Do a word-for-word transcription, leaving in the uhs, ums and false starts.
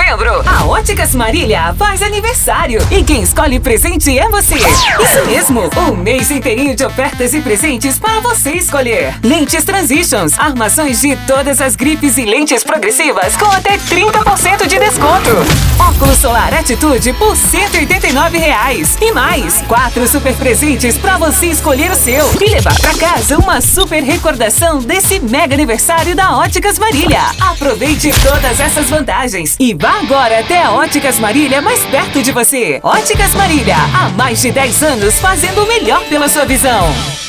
setembro, a Óticas Marília faz aniversário e quem escolhe presente é você. Isso mesmo, um mês inteirinho de ofertas e presentes para você escolher. Lentes Transitions, armações de todas as gripes e lentes progressivas com até trinta por cento de desconto. Óculos Solar Atitude por cento e oitenta e nove reais. E mais, quatro super presentes para você escolher o seu e levar para casa uma super recordação desse mega aniversário da Óticas Marília. Aproveite todas essas vantagens e vá agora até a Óticas Marília mais perto de você. Óticas Marília, há mais de dez anos fazendo o melhor pela sua visão.